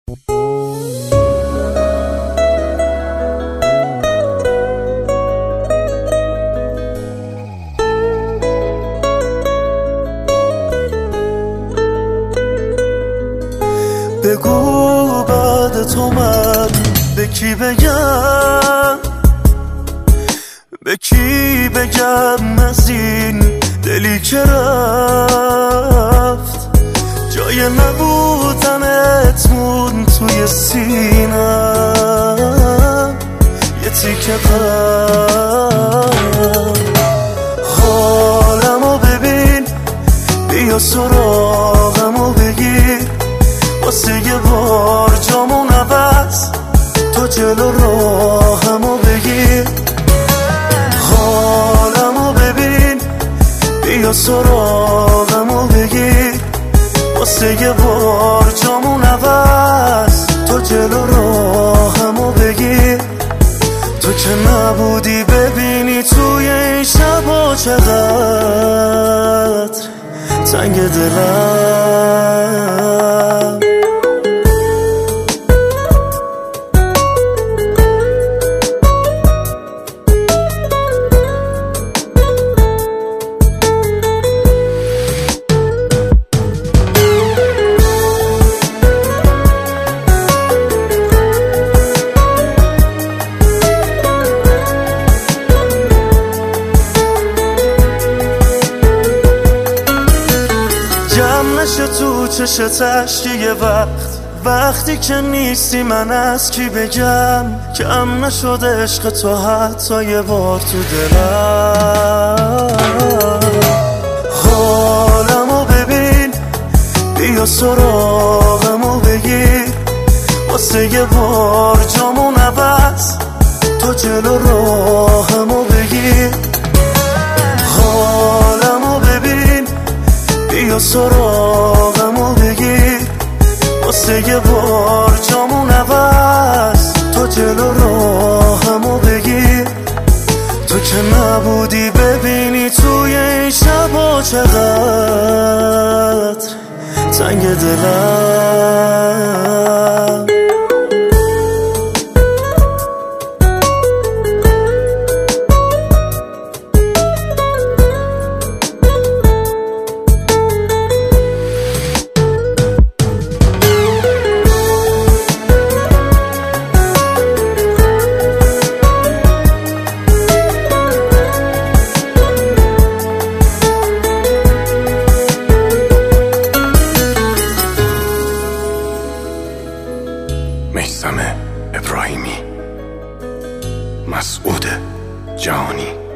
بگو بعد تو من به کی بگم، به کی بگم از این دلی که رفت، جای نبودنت مون توی سینم یه تیکه قلب. حالمو ببین، بیا سراغمو بگیر، واسه یه بار جامون عوض تو جلو راهمو بگیر. حالمو ببین، بیا سراغمو بگیر، واسه یه بار جامون عوض تو جلو راهمو بگیر. تو که نبودی ببینی توی این شبا چقدر تنگ دلم. جمع نشه تو چشت اشک یه وقتی که نیستی من از کی بگم. کم نشد عشق تو حتی یه بار تو دلم. حالمو ببین، بیا سراغمو بگیر، واسه یه بار جامون عوض تو جلو راهمو بگیر. حالمو ببین، بیا سراغمو بگیر، واسه یه بار جامون عوض تو جلو راهمو بگیر. تو که نبودی ببینی توی این شبا چقدر تنگ دلم. میثم ابراهیمی، مسعود جهانی.